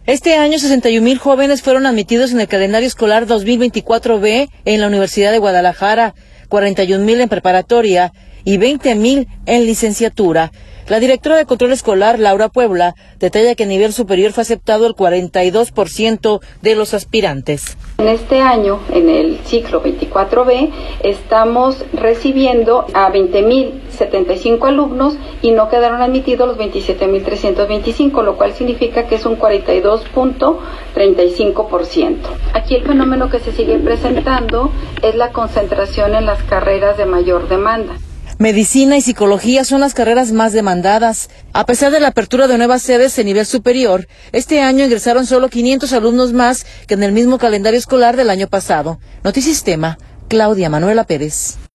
Este año, 61,000 jóvenes fueron admitidos en el calendario escolar 2024B en la Universidad de Guadalajara, 41,000 en preparatoria y 20,000 en licenciatura. La directora de Control Escolar, Laura Puebla, detalla que a nivel superior fue aceptado el 42% de los aspirantes. En este año, en el ciclo 24B, estamos recibiendo a 20,075 alumnos y no quedaron admitidos los 27,325, lo cual significa que es un 42.35%. Aquí el fenómeno que se sigue presentando es la concentración en las carreras de mayor demanda. Medicina y psicología son las carreras más demandadas. A pesar de la apertura de nuevas sedes en nivel superior, este año ingresaron solo 500 alumnos más que en el mismo calendario escolar del año pasado. Notisistema, Claudia Manuela Pérez.